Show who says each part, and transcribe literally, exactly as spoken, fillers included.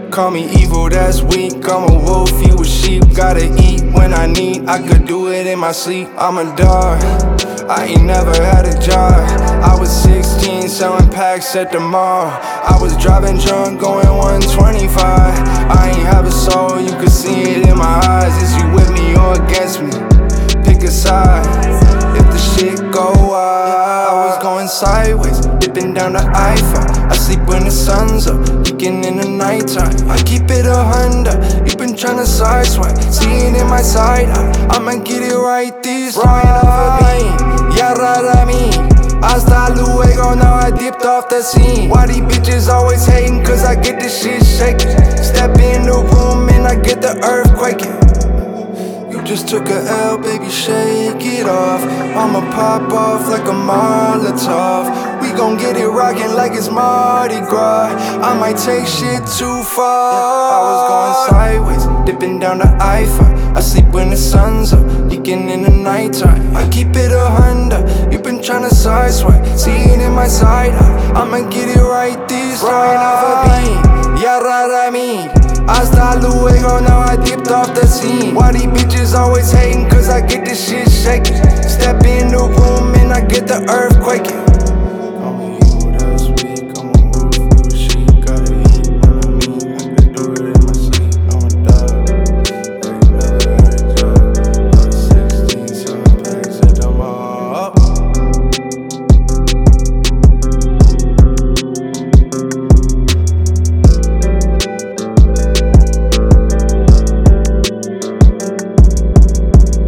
Speaker 1: Call me evil, that's weak. I'm a wolf, you a sheep. Gotta eat when I need. I could do it in my sleep. I'm a dog, I ain't never had a job. I was sixteen, selling packs at the mall. I was driving drunk, going one twenty-five. I ain't have a soul, you can see it in my eyes. Is you with me or against me? Pick a side. If the shit go wild, I was going sideways, dipping down the Eiffel. I sleep when the sun's up, peeking in the nighttime. I keep it a hundred, you been tryna sideswipe. See it in my side eye, I'ma get it right this time. Yara me, hasta luego, now I dipped off the scene. Why these bitches always hating? Cause I get this shit shaking. Step in the room and I get the earth quaking. You just took a L, baby, shake it off. I'ma pop off like a Molotov. We gon' get it rockin' like it's Mardi Gras. I might take shit too far. I was going sideways, dipping down the Eiffel. I sleep when the sun's up, leaking in the nighttime. I keep it a hundred, you been tryna sideswipe. See it in my side eye, I'ma get it right this time. Yara me, hasta luego, now I dipped off the scene. Why these bitches always hating? Cause I get this shit shaking. Step in the room and I get the earth quaking.